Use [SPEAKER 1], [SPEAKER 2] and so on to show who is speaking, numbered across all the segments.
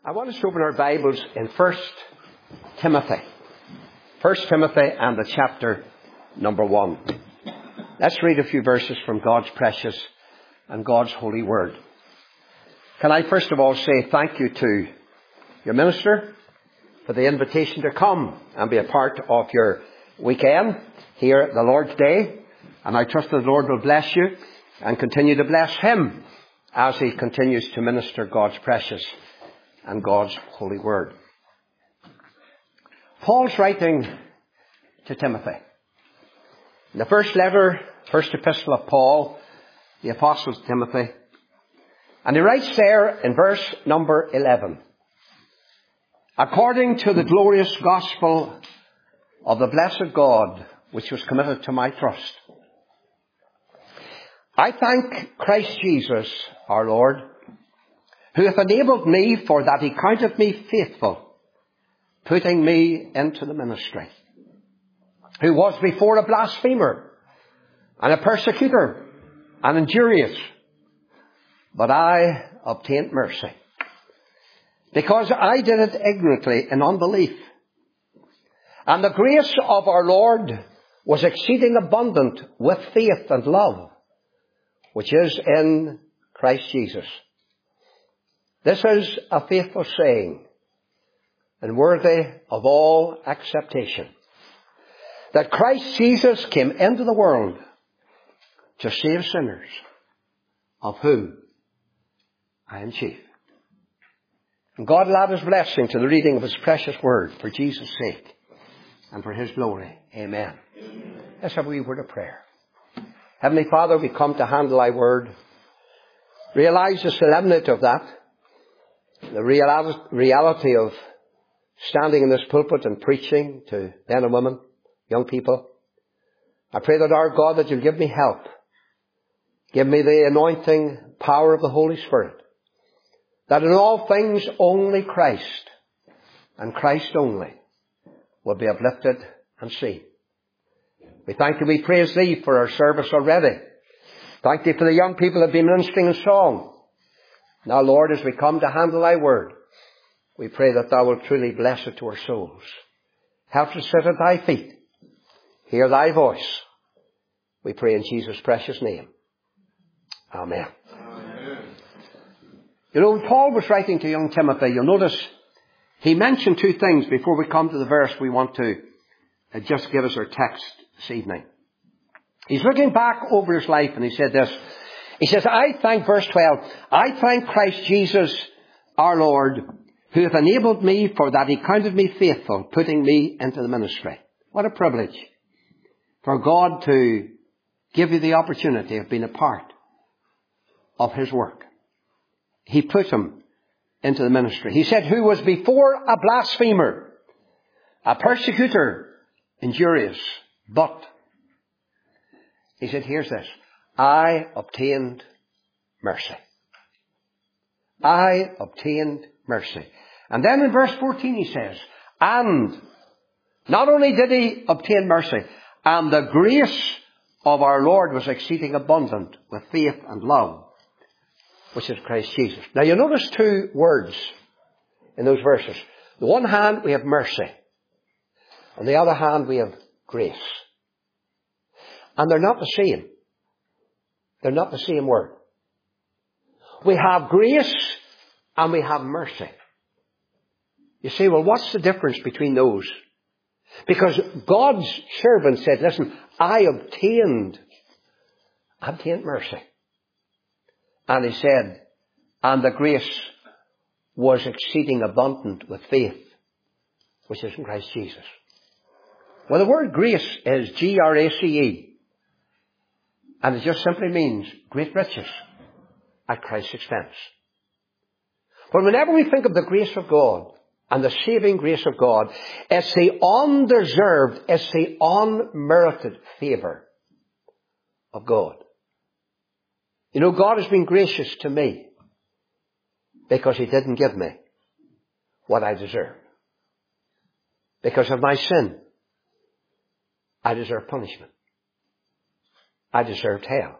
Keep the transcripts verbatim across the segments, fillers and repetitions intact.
[SPEAKER 1] I want us to open our Bibles in First Timothy. First Timothy and the chapter number one. Let's read a few verses from God's precious and God's holy word. Can I first of all say thank you to your minister for the invitation to come and be a part of your weekend here at the Lord's Day. And I trust that the Lord will bless you and continue to bless him as he continues to minister God's precious and God's holy word. Paul's writing to Timothy. In the first letter, first epistle of Paul, the apostle to Timothy. And he writes there in verse number eleven. According to the glorious gospel of the blessed God, which was committed to my trust. I thank Christ Jesus, our Lord, who hath enabled me, for that he counted me faithful, putting me into the ministry, who was before a blasphemer, and a persecutor, and injurious. But I obtained mercy, because I did it ignorantly in unbelief. And the grace of our Lord was exceeding abundant with faith and love, which is in Christ Jesus. This is a faithful saying, and worthy of all acceptation, that Christ Jesus came into the world to save sinners, of whom I am chief. And God will add his blessing to the reading of his precious word for Jesus' sake and for his glory. Amen. Amen. Let's have a wee word of prayer. Heavenly Father, we come to handle thy word. Realize the solemnity of that. The reality of standing in this pulpit and preaching to men and women, young people. I pray that our God, that you'll give me help. Give me the anointing power of the Holy Spirit. That in all things only Christ and Christ only will be uplifted and seen. We thank you, we praise thee for our service already. Thank thee for the young people that have been ministering in song. Now, Lord, as we come to handle thy word, we pray that thou wilt truly bless it to our souls. Help us to sit at thy feet. Hear thy voice. We pray in Jesus' precious name. Amen. Amen. You know, when Paul was writing to young Timothy, you'll notice he mentioned two things before we come to the verse we want to uh, just give us our text this evening. He's looking back over his life and he said this. He says, I thank, verse twelve, I thank Christ Jesus, our Lord, who hath enabled me, for that he counted me faithful, putting me into the ministry. What a privilege for God to give you the opportunity of being a part of his work. He put him into the ministry. He said, who was before a blasphemer, a persecutor, injurious, but, he said, here's this, I obtained mercy. I obtained mercy. And then in verse fourteen he says, and not only did he obtain mercy, and the grace of our Lord was exceeding abundant with faith and love, which is Christ Jesus. Now you notice two words in those verses. On the one hand we have mercy. On the other hand we have grace. And they're not the same. They're not the same word. We have grace and we have mercy. You say, well, what's the difference between those? Because God's servant said, listen, I obtained, I obtained mercy. And he said, and the grace was exceeding abundant with faith, which is in Christ Jesus. Well, the word grace is G R A C E. And it just simply means great riches at Christ's expense. But whenever we think of the grace of God and the saving grace of God, it's the undeserved, it's the unmerited favour of God. You know, God has been gracious to me because he didn't give me what I deserve. Because of my sin, I deserve punishment. I deserved hell.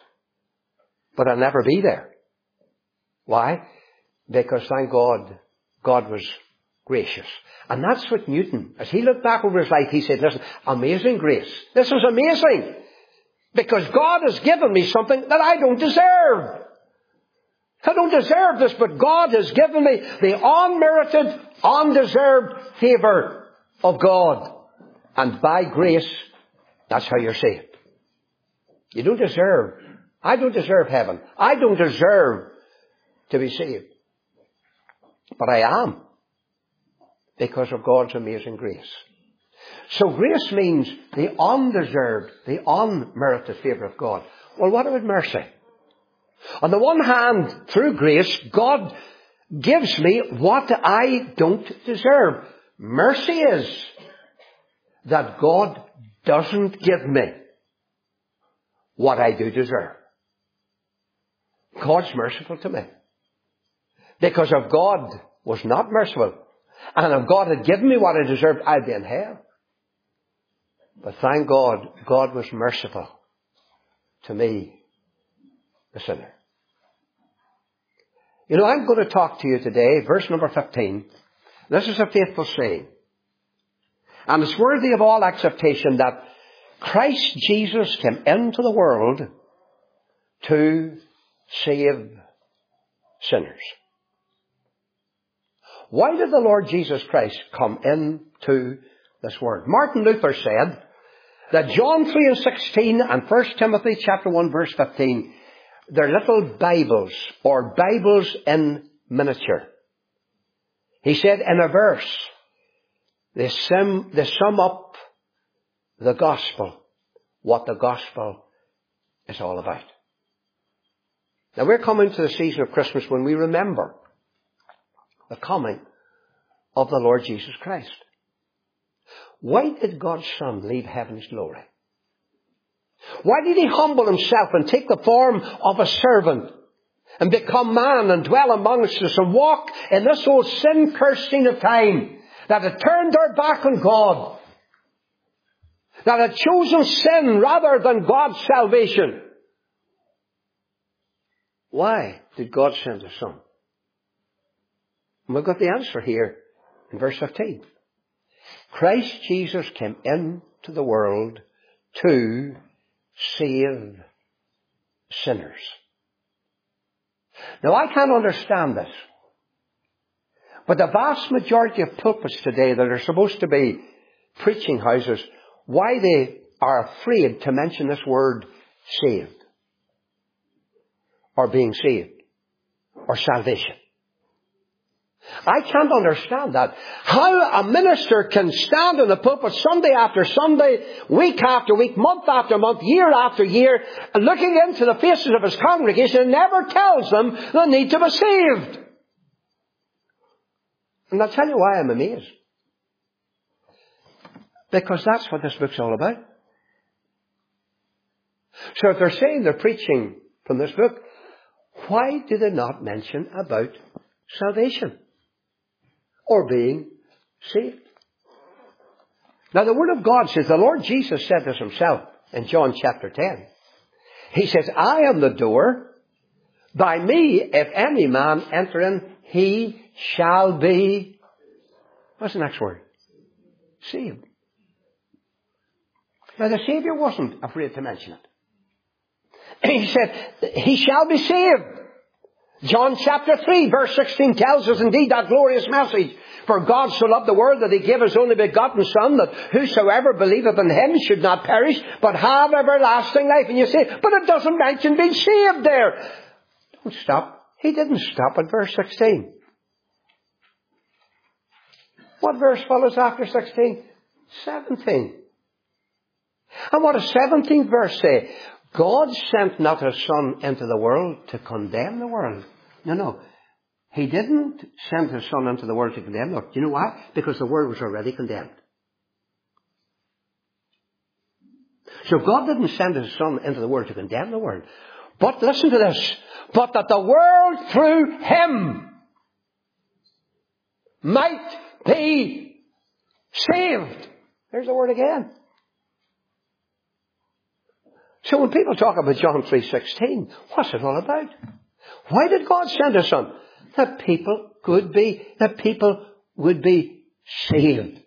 [SPEAKER 1] But I'll never be there. Why? Because thank God God was gracious. And that's what Newton, as he looked back over his life, he said, listen, amazing grace. This is amazing. Because God has given me something that I don't deserve. I don't deserve this, but God has given me the unmerited, undeserved favour of God. And by grace, that's how you're saved. You don't deserve. I don't deserve heaven. I don't deserve to be saved. But I am. Because of God's amazing grace. So grace means the undeserved, the unmerited favour of God. Well, what about mercy? On the one hand, through grace, God gives me what I don't deserve. Mercy is that God doesn't give me what I do deserve. God's merciful to me. Because if God was not merciful, and if God had given me what I deserved, I'd be in hell. But thank God, God was merciful to me, the sinner. You know, I'm going to talk to you today, verse number fifteen. This is a faithful saying. And it's worthy of all acceptation that Christ Jesus came into the world to save sinners. Why did the Lord Jesus Christ come into this world? Martin Luther said that John three and sixteen and First Timothy chapter one verse fifteen, they're little Bibles or Bibles in miniature. He said in a verse, they sum, they sum up the gospel, what the gospel is all about. Now we're coming to the season of Christmas when we remember the coming of the Lord Jesus Christ. Why did God's Son leave heaven's glory? Why did he humble himself and take the form of a servant and become man and dwell amongst us and walk in this old sin-cursed scene of time that had turned our back on God, that had chosen sin rather than God's salvation? Why did God send his Son? And we've got the answer here in verse fifteen. Christ Jesus came into the world to save sinners. Now I can't understand this, but the vast majority of pulpits today that are supposed to be preaching houses, why they are afraid to mention this word saved, or being saved, or salvation. I can't understand that. How a minister can stand in the pulpit Sunday after Sunday, week after week, month after month, year after year, looking into the faces of his congregation and never tells them they need to be saved. And I'll tell you why I'm amazed. Because that's what this book's all about. So if they're saying they're preaching from this book, why do they not mention about salvation? Or being saved. Now the Word of God says, the Lord Jesus said this himself in John chapter ten. He says, I am the door. By me, if any man enter in, he shall be, what's the next word? Saved. Now the Saviour wasn't afraid to mention it. He said, he shall be saved. John chapter three verse sixteen tells us indeed that glorious message. For God so loved the world that he gave his only begotten Son, that whosoever believeth in him should not perish, but have everlasting life. And you say, but it doesn't mention being saved there. Don't stop. He didn't stop at verse sixteen. What verse follows after sixteen? seventeen. And what does seventeenth verse say? God sent not his Son into the world to condemn the world. No, no. He didn't send his Son into the world to condemn the world. Do you know why? Because the world was already condemned. So God didn't send his Son into the world to condemn the world. But listen to this. But that the world through him might be saved. There's the word again. So when people talk about John three sixteen, what's it all about? Why did God send his Son? that people could be, that people would be saved.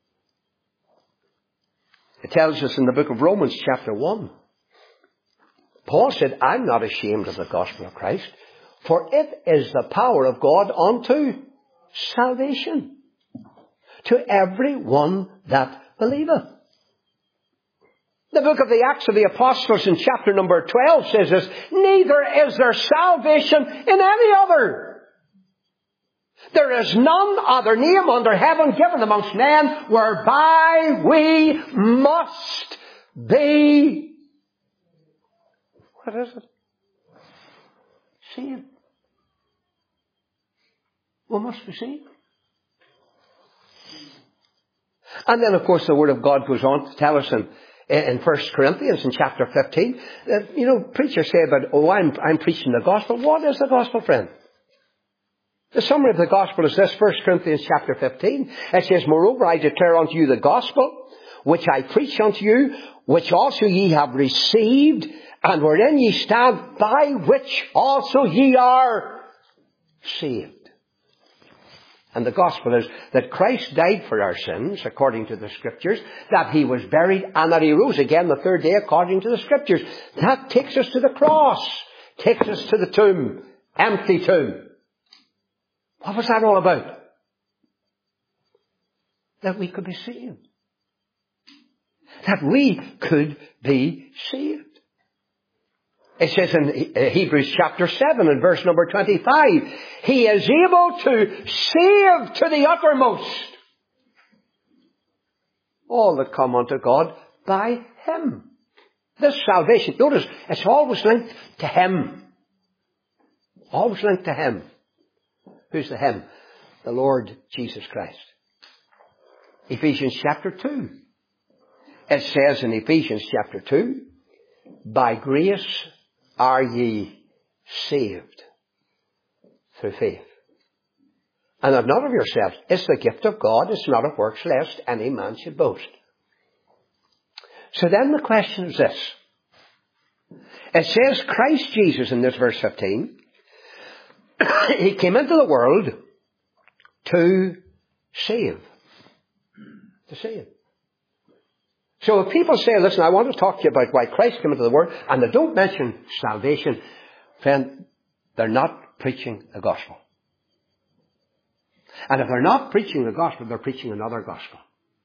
[SPEAKER 1] It tells us in the book of Romans chapter one. Paul said, I'm not ashamed of the gospel of Christ, for it is the power of God unto salvation to every one that believeth. The book of the Acts of the Apostles in chapter number twelve says this, neither is there salvation in any other. There is none other name under heaven given amongst men whereby we must be, what is it? Saved. We must be saved. And then, of course, the Word of God goes on to tell us in, in First Corinthians in chapter fifteen, that, you know, preachers say about, oh, I'm, I'm preaching the gospel. What is the gospel, friend? The summary of the gospel is this, First Corinthians chapter fifteen. It says, moreover, I declare unto you the gospel, which I preach unto you, which also ye have received, and wherein ye stand, by which also ye are saved. And the gospel is that Christ died for our sins, according to the Scriptures, that He was buried, and that He rose again the third day, according to the Scriptures. That takes us to the cross, takes us to the tomb, empty tomb. What was that all about? That we could be saved. That we could be saved. It says in Hebrews chapter seven and verse number twenty-five, He is able to save to the uttermost all that come unto God by Him. This salvation, notice, it's always linked to Him. Always linked to Him. Who's the Him? The Lord Jesus Christ. Ephesians chapter two. It says in Ephesians chapter two, by grace are ye saved through faith. And of not of yourselves. It's the gift of God. It's not of works, lest any man should boast. So then the question is this. It says Christ Jesus in this verse fifteen, He came into the world to save. To save. So if people say, listen, I want to talk to you about why Christ came into the world, and they don't mention salvation, friend, they're not preaching the gospel. And if they're not preaching the gospel, they're preaching another gospel.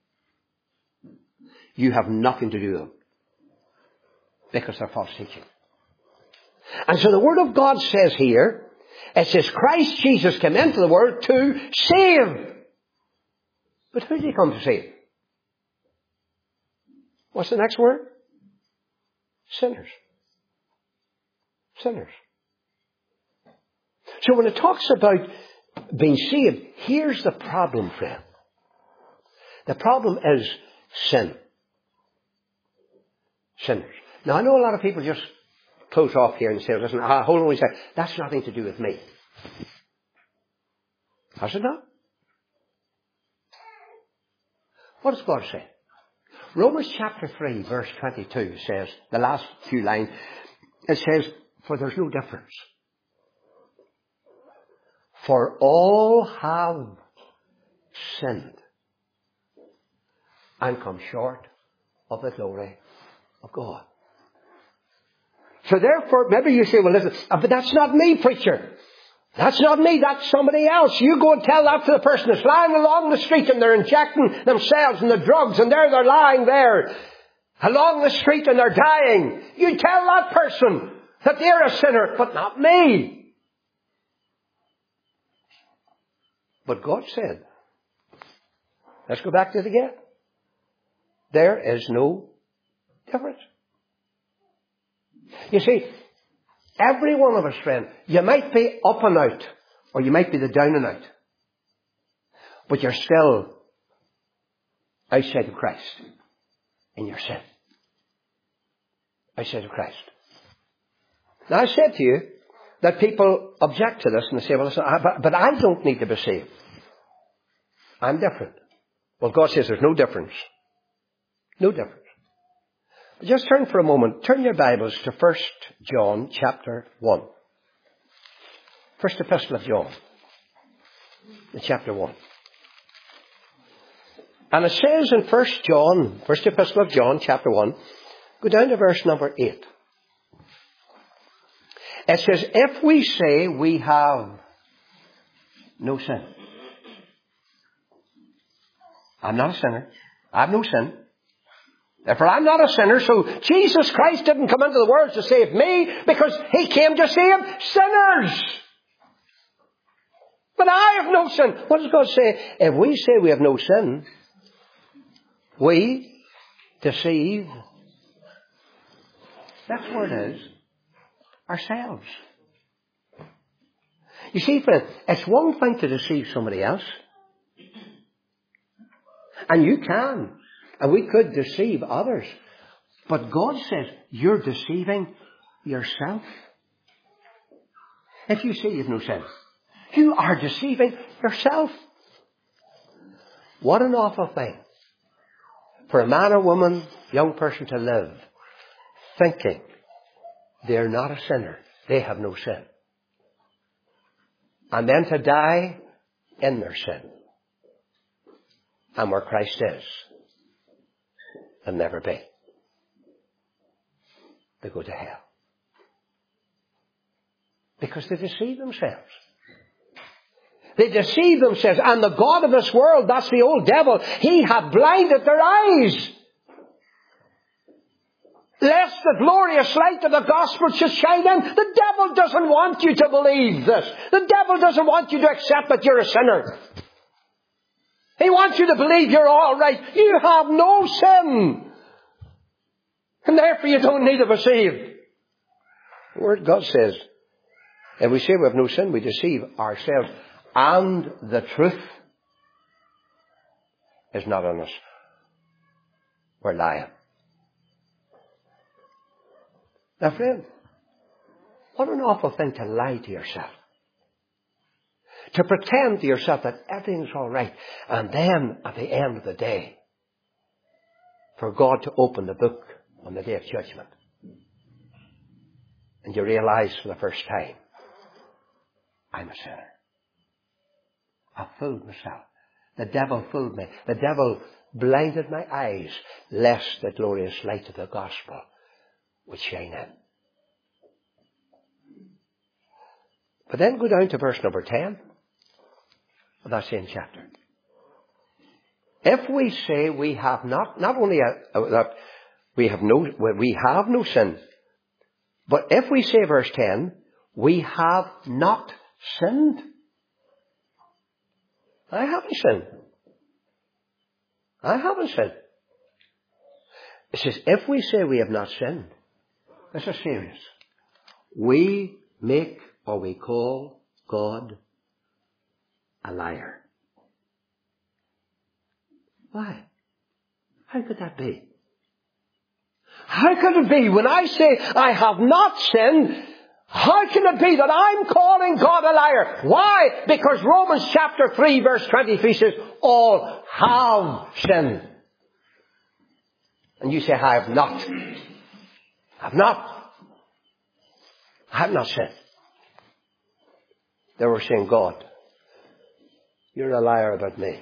[SPEAKER 1] You have nothing to do with them. Because they're false teaching. And so the Word of God says here, it says Christ Jesus came into the world to save. But who did He come to save? What's the next word? Sinners. Sinners. So when it talks about being saved, here's the problem, friend. The problem is sin. Sinners. Now I know a lot of people just close off here and say, listen, ah, hold on a second. That's nothing to do with me. Has it not? What does God say? Romans chapter three verse twenty-two says, the last few lines, it says, for there's no difference. For all have sinned and come short of the glory of God. So therefore, maybe you say, well listen, but that's not me, preacher. That's not me, that's somebody else. You go and tell that to the person that's lying along the street and they're injecting themselves in the drugs and there they're lying there along the street and they're dying. You tell that person that they're a sinner, but not me. But God said, let's go back to it again. There is no difference. You see, every one of us, friend, you might be up and out, or you might be the down and out. But you're still outside of Christ in your sin. Outside of Christ. Now I said to you that people object to this and they say, well, listen, but, but I don't need to be saved. I'm different. Well, God says there's no difference. No difference. Just turn for a moment. Turn your Bibles to First John chapter one. First Epistle of John. in chapter one. And it says in First John, First Epistle of John, chapter one, go down to verse number eight. It says, if we say we have no sin. I'm not a sinner. I have no sin. Therefore, I'm not a sinner. So Jesus Christ didn't come into the world to save me, because He came to save sinners. But I have no sin. What does God say? If we say we have no sin, we deceive. That's what it is. Ourselves. You see, friend, it's one thing to deceive somebody else. And you can. And we could deceive others. But God says you're deceiving yourself. If you say you've no sin, you are deceiving yourself. What an awful thing for a man or woman, young person, to live thinking they're not a sinner. They have no sin. And then to die in their sin. And where Christ is, they'll never be. They go to hell. Because they deceive themselves. They deceive themselves. And the god of this world, that's the old devil, he hath blinded their eyes. Lest the glorious light of the gospel should shine in. The devil doesn't want you to believe this. The devil doesn't want you to accept that you're a sinner. He wants you to believe you're all right. You have no sin. And therefore you don't need to be saved. The Word of God says, if we say we have no sin, we deceive ourselves. And the truth is not in us. We're lying. Now, friend, what an awful thing to lie to yourself. To pretend to yourself that everything's all right. And then, at the end of the day, for God to open the book on the day of judgment. And you realize for the first time, I'm a sinner. I fooled myself. The devil fooled me. The devil blinded my eyes, lest the glorious light of the gospel would shine in. But then go down to verse number ten of that same chapter. If we say we have not, not only a, a, that we have no, we have no sin, but if we say, verse ten, we have not sinned. I haven't sinned. I haven't sinned. It says, if we say we have not sinned, this is serious. We make or we call God a liar. Why? How could that be? How could it be when I say I have not sinned? How can it be that I'm calling God a liar? Why? Because Romans chapter three verse twenty-three says, all have sinned. And you say, I have not. I have not. I have not sinned. They were saying, God, you're a liar about me.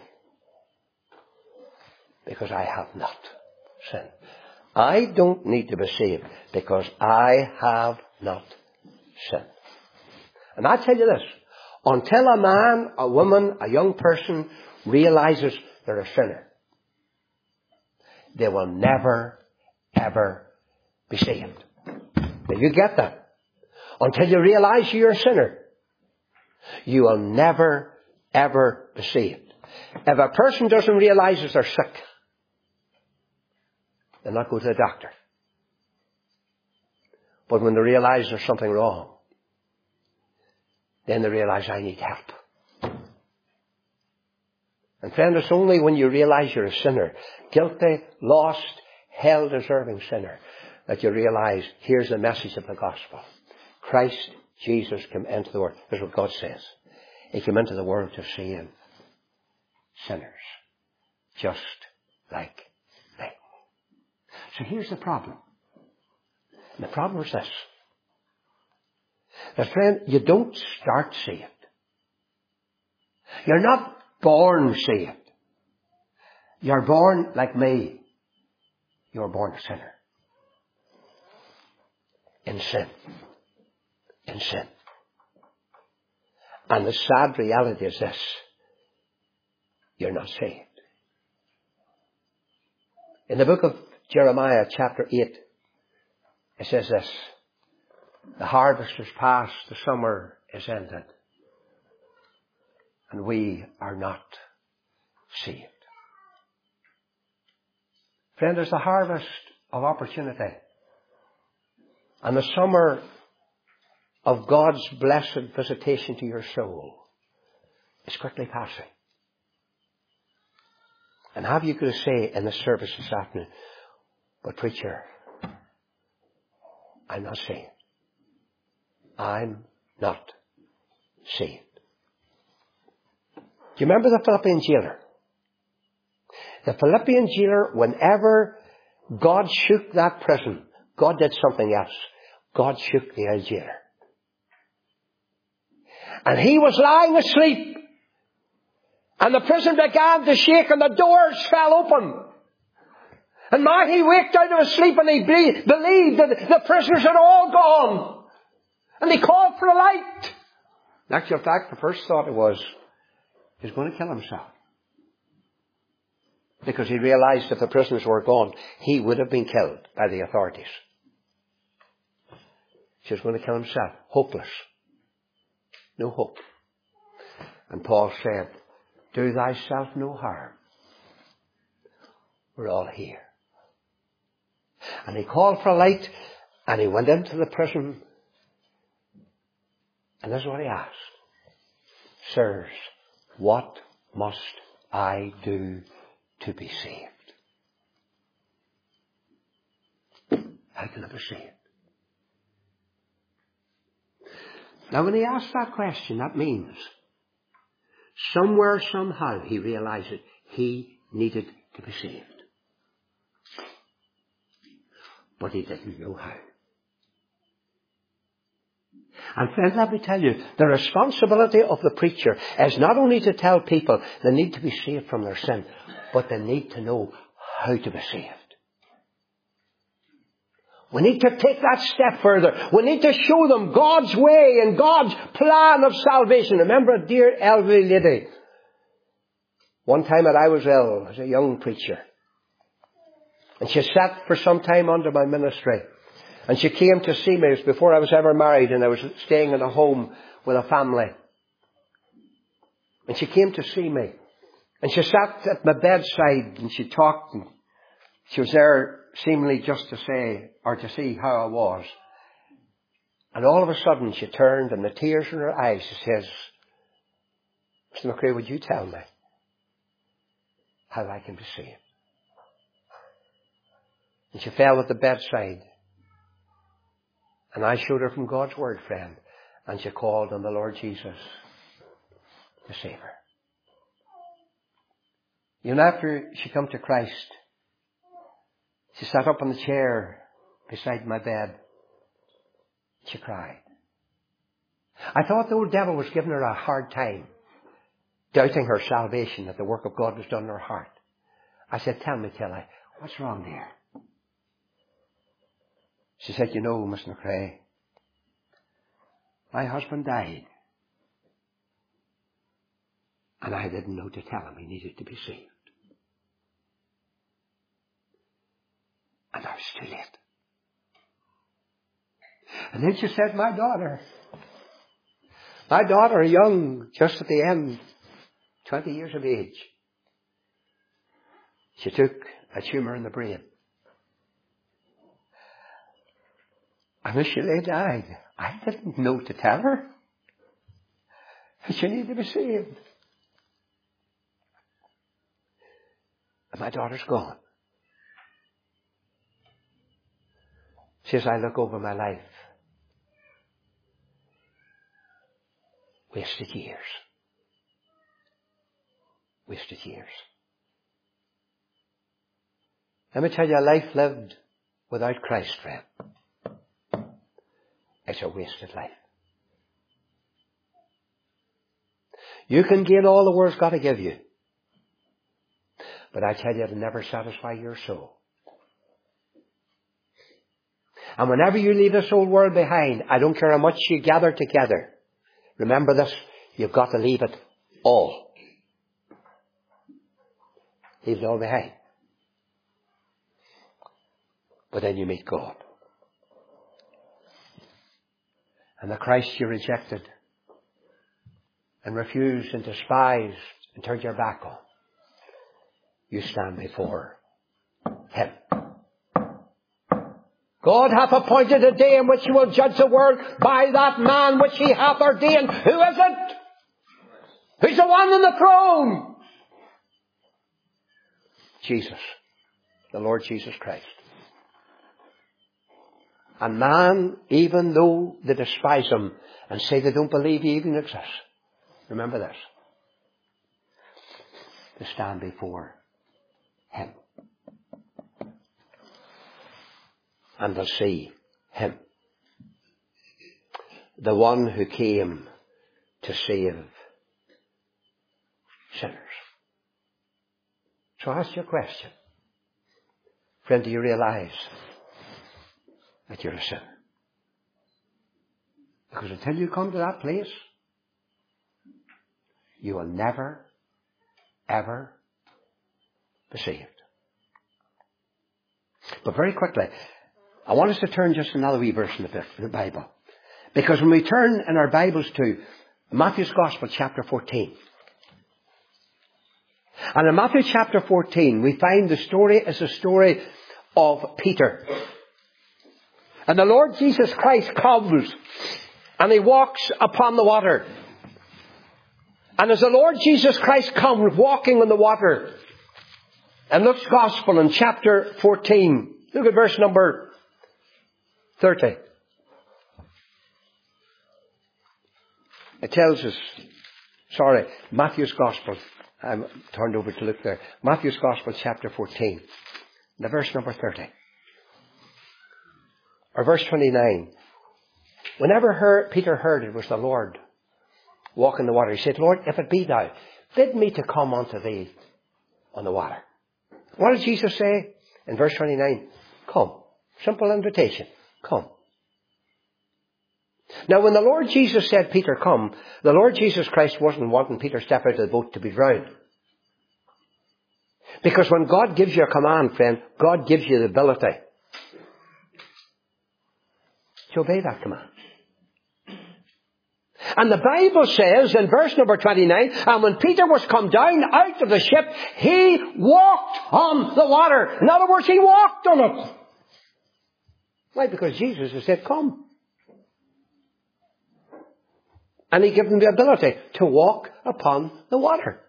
[SPEAKER 1] Because I have not sinned. I don't need to be saved because I have not sinned. And I tell you this, until a man, a woman, a young person realizes they're a sinner, they will never, ever be saved. Now you get that. Until you realize you're a sinner, you will never, ever be saved. If a person doesn't realize that they're sick, they'll not go to the doctor. But when they realize there's something wrong, then they realize I need help. And friend, it's only when you realize you're a sinner, guilty, lost, hell-deserving sinner, that you realize here's the message of the gospel. Christ Jesus came into the world. That's what God says. He came into the world to save sinners, just like me. So here's the problem. And the problem is this. That friend, you don't start saved. You're not born saved. You're born like me. You're born a sinner. In sin. In sin. And the sad reality is this. You're not saved. In the book of Jeremiah chapter eight, it says this. The harvest is past, the summer is ended, and we are not saved. Friend, there's the harvest of opportunity, and the summer of God's blessed visitation to your soul is quickly passing. And have you got to say in the service this afternoon, but preacher, I'm not saved. I'm not saved. Do you remember the Philippian jailer? The Philippian jailer, whenever God shook that prison, God did something else. God shook the old jailer. And he was lying asleep. And the prison began to shake and the doors fell open. And man, he waked out of his sleep and he believed that the prisoners had all gone. And he called for a light. In actual fact, the first thought it was, he's going to kill himself. Because he realized if the prisoners were gone, he would have been killed by the authorities. He was going to kill himself. Hopeless. No hope. And Paul said, do thyself no harm. We're all here. And he called for a light and he went into the prison. And this is what he asked. Sirs, what must I do to be saved? How can I be saved? Now when he asked that question, that means somewhere, somehow, he realized that he needed to be saved. But he didn't know how. And friends, let me tell you, the responsibility of the preacher is not only to tell people they need to be saved from their sin, but they need to know how to be saved. We need to take that step further. We need to show them God's way and God's plan of salvation. Remember a dear elderly lady. One time that I was ill as a young preacher. And she sat for some time under my ministry. And she came to see me. It was before I was ever married and I was staying in a home with a family. And she came to see me. And she sat at my bedside and she talked. And she was there seemingly just to say or to see how I was. And all of a sudden she turned and the tears in her eyes, she says, Mister McRae, would you tell me how I can be saved? And she fell at the bedside. And I showed her from God's Word, friend. And she called on the Lord Jesus to save her. You know, after she come to Christ, she sat up in the chair beside my bed. She cried. I thought the old devil was giving her a hard time, doubting her salvation, that the work of God was done in her heart. I said, tell me, Tilly, what's wrong there? She said, you know, Mister McRae, my husband died. And I didn't know to tell him he needed to be saved. And I was too late. And then she said, my daughter, my daughter, young, just at the end, twenty years of age, she took a tumour in the brain. And as she lay dying, I didn't know to tell her that she needed to be saved. And my daughter's gone. She says, I look over my life. Wasted years. Wasted years. Let me tell you, a life lived without Christ, friend, it's a wasted life. You can gain all the world's got to give you. But I tell you, it'll never satisfy your soul. And whenever you leave this old world behind, I don't care how much you gather together, remember this, you've got to leave it all. Leave it all behind. But then you meet God. And the Christ you rejected and refused and despised and turned your back on, you stand before Him. God hath appointed a day in which He will judge the world by that man which He hath ordained. Who is it? Who's the one on the throne? Jesus. The Lord Jesus Christ. And man, even though they despise Him and say they don't believe He even exists, remember this, to stand before Him. And to see Him. The one who came to save sinners. So I ask you a question. Friend, do you realize that you're a sinner? Because until you come to that place, you will never, ever be saved. But very quickly, I want us to turn just another wee verse in the, in the Bible. Because when we turn in our Bibles to Matthew's Gospel, chapter fourteen. And in Matthew chapter fourteen, we find the story is a story of Peter. And the Lord Jesus Christ comes and He walks upon the water. And as the Lord Jesus Christ comes walking on the water, in Luke's Gospel in chapter fourteen, look at verse number thirty. It tells us, sorry, Matthew's Gospel. I'm turned over to look there. Matthew's Gospel, chapter fourteen, the verse number thirty. Or verse twenty-nine. Whenever her, Peter heard it was the Lord walking the water, he said, Lord, if it be thou, bid me to come unto thee on the water. What did Jesus say in verse twenty-nine? Come. Simple invitation. Come. Now when the Lord Jesus said, Peter, come, the Lord Jesus Christ wasn't wanting Peter to step out of the boat to be drowned. Because when God gives you a command, friend, God gives you the ability to obey that command. And the Bible says in verse number twenty-nine, and when Peter was come down out of the ship, he walked on the water. In other words, he walked on it. Why? Because Jesus has said, come. And He gave him the ability to walk upon the water.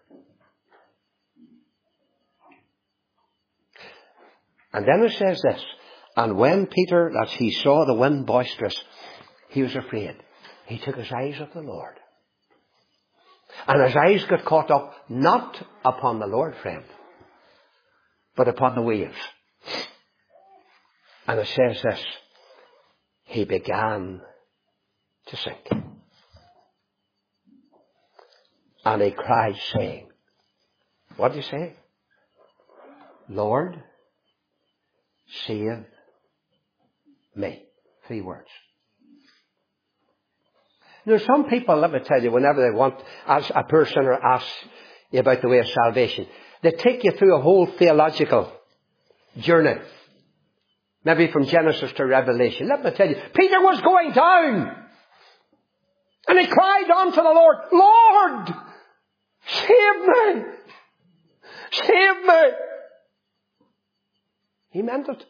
[SPEAKER 1] And then it says this, and when Peter, that he saw the wind boisterous, he was afraid. He took his eyes off the Lord. And his eyes got caught up not upon the Lord, friend, but upon the waves. And it says this, he began to sink. And he cried, saying, what did he say? Lord, save me. Three words. Now, some people, let me tell you, whenever they want, as a poor sinner asks you about the way of salvation, they take you through a whole theological journey. Maybe from Genesis to Revelation. Let me tell you, Peter was going down. And he cried unto the Lord, Lord, save me. Save me. He meant it.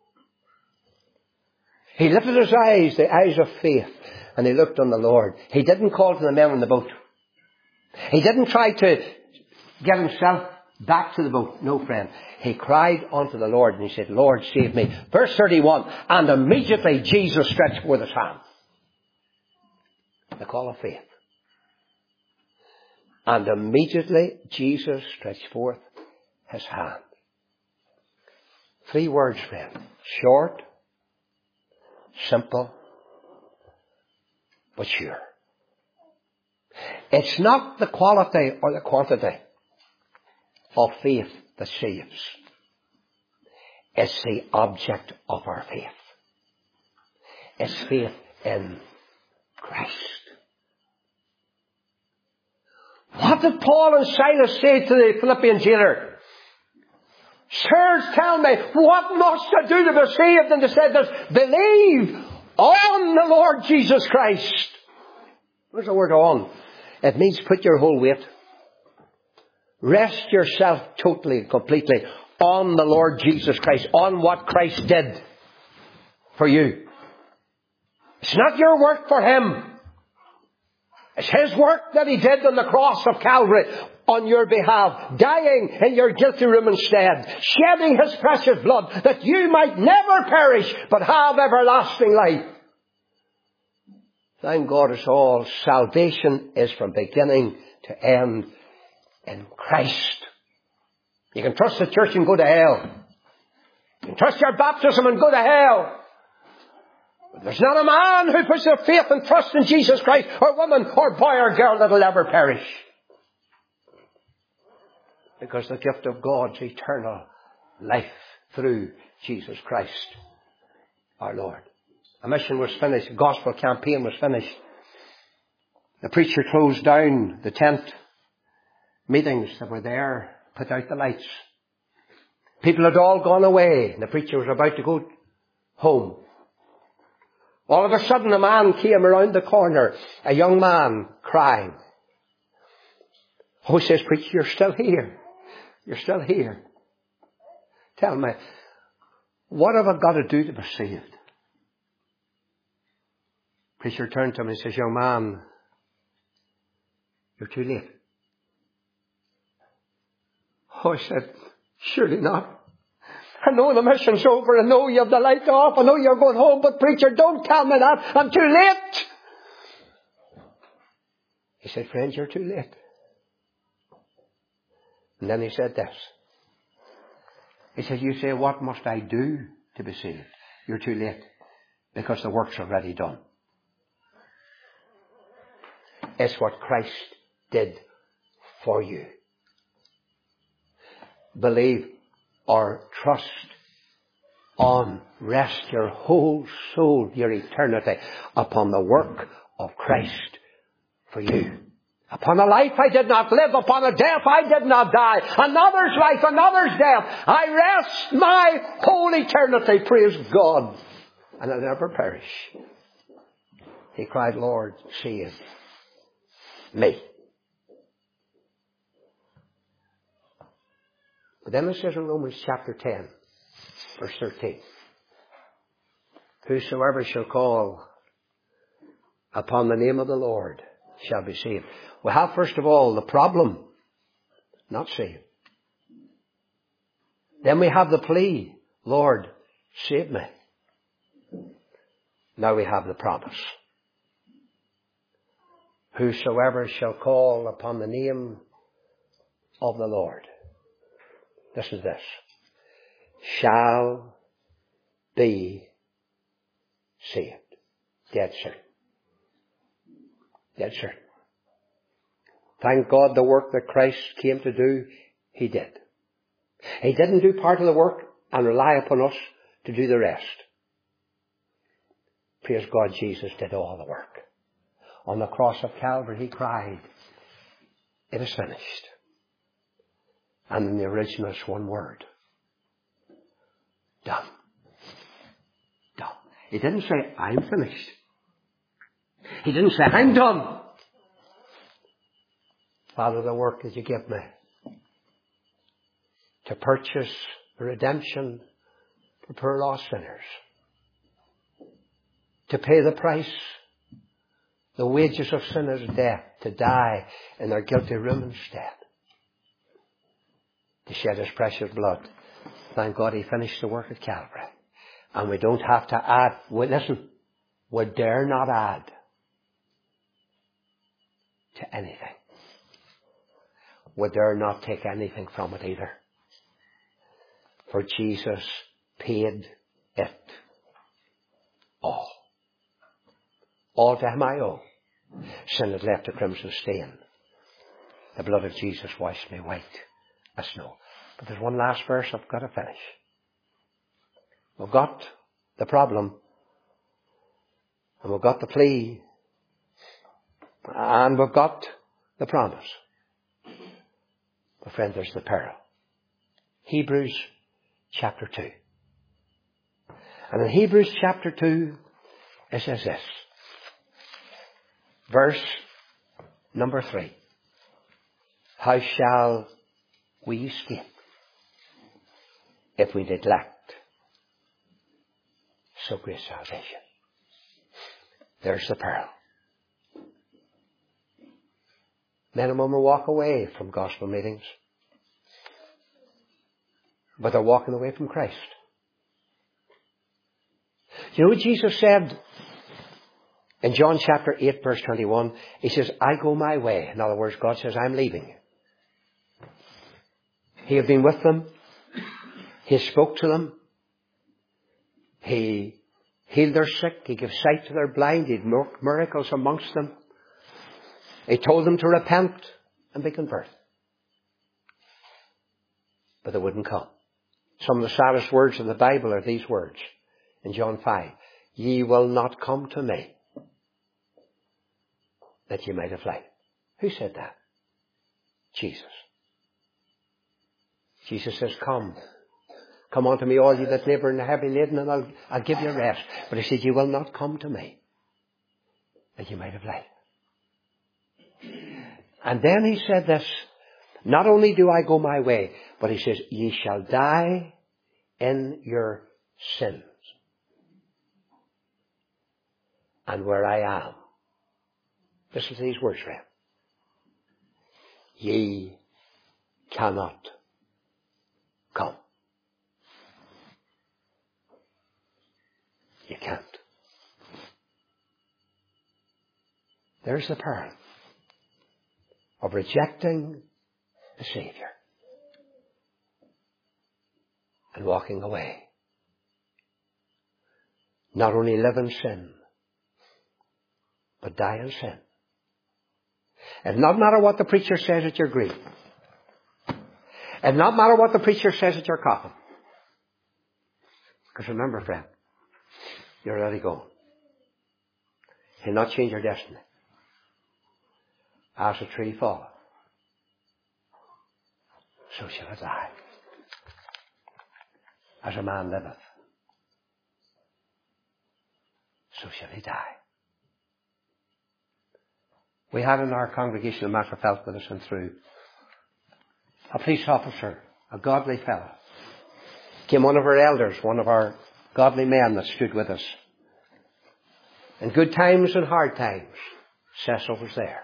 [SPEAKER 1] He lifted his eyes, the eyes of faith, and he looked on the Lord. He didn't call to the men on the boat. He didn't try to get himself back to the boat. No, friend. He cried unto the Lord and he said, Lord, save me. Verse thirty-one, and immediately Jesus stretched forth his hand. The call of faith. And immediately Jesus stretched forth his hand. Three words, friend. Short, simple, but sure. It's not the quality or the quantity of faith that saves. It's the object of our faith. It's faith in Christ. What did Paul and Silas say to the Philippian jailer? Sirs, tell me, what must I do to be saved? And they said this, believe on the Lord Jesus Christ. Where's the word on? It means put your whole weight. Rest yourself totally and completely on the Lord Jesus Christ, on what Christ did for you. It's not your work for Him. It's His work that He did on the cross of Calvary on your behalf, dying in your guilty room instead, shedding His precious blood that you might never perish but have everlasting life. Thank God it's all. Salvation is from beginning to end in Christ. You can trust the church and go to hell. You can trust your baptism and go to hell. But there's not a man who puts their faith and trust in Jesus Christ, or woman, or boy or girl, that will ever perish. Because the gift of God's eternal life through Jesus Christ, our Lord. A mission was finished. A gospel campaign was finished. The preacher closed down the tent meetings that were there, put out the lights. People had all gone away. The preacher was about to go home. All of a sudden a man came around the corner, a young man crying. Oh, he says, preacher, you're still here. You're still here. Tell me, what have I got to do to be saved? Preacher turned to him and says, young man, you're too late. Oh, I said, surely not. I know the mission's over. I know you have the light off. I know you're going home. But preacher, don't tell me that. I'm too late. He said, friend, you're too late. And then he said this. He said, you say, what must I do to be saved? You're too late. Because the work's already done. It's what Christ did for you. Believe or trust on, rest your whole soul, your eternity, upon the work of Christ for you. Upon a life I did not live, upon a death I did not die. Another's life, another's death. I rest my whole eternity, praise God. And I'll never perish. He cried, Lord, save me. But then it says in Romans chapter ten, verse thirteen, whosoever shall call upon the name of the Lord shall be saved. We have first of all the problem, not saved. Then we have the plea, Lord, save me. Now we have the promise. Whosoever shall call upon the name of the Lord. This is this. Shall be saved. Dead certain. Dead certain. Thank God the work that Christ came to do, He did. He didn't do part of the work and rely upon us to do the rest. Praise God, Jesus did all the work. On the cross of Calvary, He cried, it is finished. And in the original it's one word. Done. Done. He didn't say, I'm finished. He didn't say, I'm done. Father, the work that you give me to purchase the redemption for poor lost sinners. To pay the price. The wages of sin is death. To die in their guilty room instead. To shed His precious blood. Thank God He finished the work at Calvary. And we don't have to add. We, listen, we dare not add to anything. We dare not take anything from it either. For Jesus paid it all. All to Him I owe. Sin had left a crimson stain. The blood of Jesus washed me white as snow. But there's one last verse I've got to finish. We've got the problem, and we've got the plea, and we've got the promise. But friend, there's the peril. Hebrews chapter two. And in Hebrews chapter two, it says this. Verse number three. How shall we escape if we neglect so great salvation? There's the peril. Men and women walk away from gospel meetings, but they're walking away from Christ. You know what Jesus said in John chapter eight verse twenty-one? He says, I go my way. In other words, God says, I'm leaving. He had been with them. He spoke to them. He healed their sick. He gave sight to their blind. He did miracles amongst them. He told them to repent and be converted. But they wouldn't come. Some of the saddest words in the Bible are these words. In John five, ye will not come to me that ye might have life. Who said that? Jesus. Jesus says, come. Come unto me, all ye that labour and are heavy laden, and I'll, I'll give you rest. But he said, ye will not come to me that ye might have life. And then he said this, not only do I go my way, but he says, ye shall die in your sins. And where I am. Listen to these words, friend. Ye cannot come. You can't. There's the peril of rejecting the Savior and walking away. Not only live in sin, but die in sin. It not matter what the preacher says at your grave. It not matter what the preacher says at your coffin. Because remember, friend, you're already gone. He'll not change your destiny. As a tree falleth, so shall it die. As a man liveth, so shall he die. We had in our congregation a matter felt with us and through. A police officer, a godly fellow, came one of our elders, one of our godly men that stood with us. In good times and hard times, Cecil was there.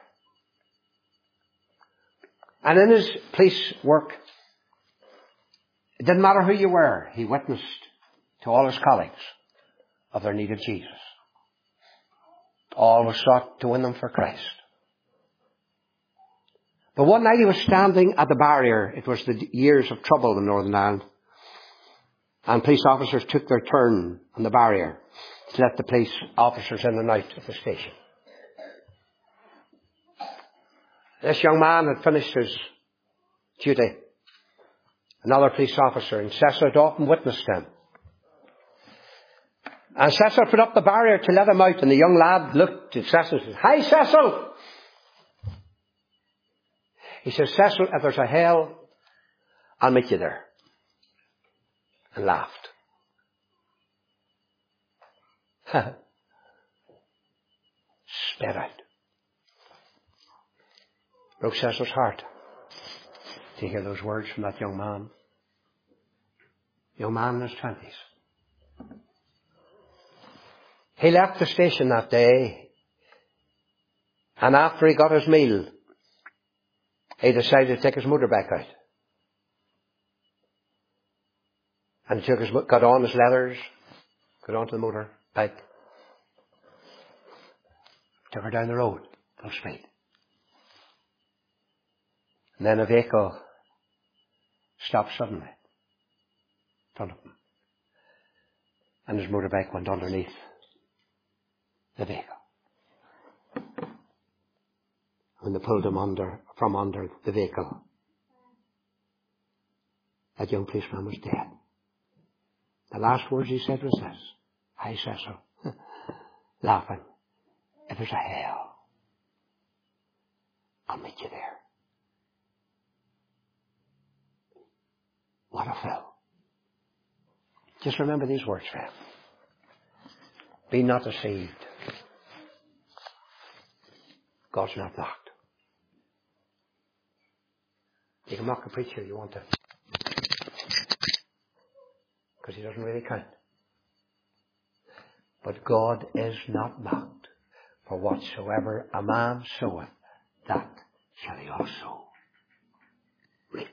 [SPEAKER 1] And in his police work, it didn't matter who you were, he witnessed to all his colleagues of their need of Jesus. All was sought to win them for Christ. But one night he was standing at the barrier. It was the years of trouble in Northern Ireland. And police officers took their turn on the barrier to let the police officers in and out of the station. This young man had finished his duty. Another police officer, and Cecil had often witnessed him. And Cecil put up the barrier to let him out, and the young lad looked at Cecil and said, "Hi, Cecil!" He says, "Cecil, if there's a hell, I'll meet you there." And laughed. Spit out. Broke Cecil's heart to hear those words from that young man. Young man in his twenties. He left the station that day, and after he got his meal, he decided to take his motorbike out. And he took his, got on his leathers, got onto the motorbike, took her down the road, full speed. And then a vehicle stopped suddenly in front of him. And his motorbike went underneath the vehicle. when they pulled him under, from under the vehicle. That young policeman was dead. The last words he said was this. I said so, laughing. If there's a hell, I'll meet you there. What a film. Just remember these words, friend. Be not deceived. God's not mocked. You can mock a preacher if you want to. Because he doesn't really count. But God is not mocked. For whatsoever a man soweth, that shall he also reap.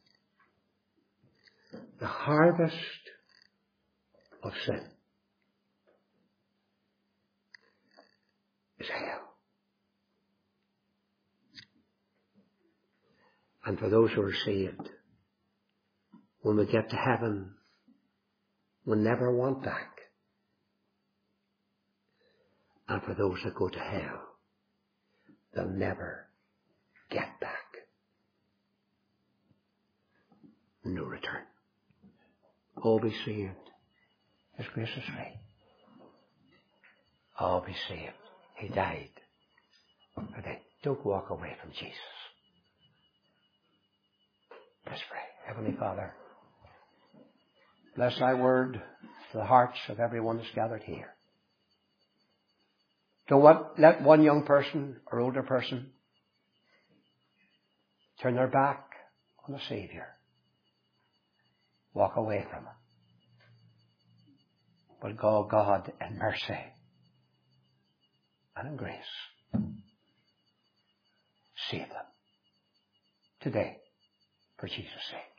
[SPEAKER 1] The harvest of sin is hell. And for those who are saved, when we get to heaven, we'll never want back. And for those that go to hell, they'll never get back. No return. All be saved. His grace is free. All be saved. He died for that. Don't walk away from Jesus. Let's pray. Heavenly Father, bless thy word to the hearts of everyone that's gathered here. Don't let one young person or older person turn their back on the Savior. Walk away from him. But God, God in mercy and in grace, save them today for Jesus' sake.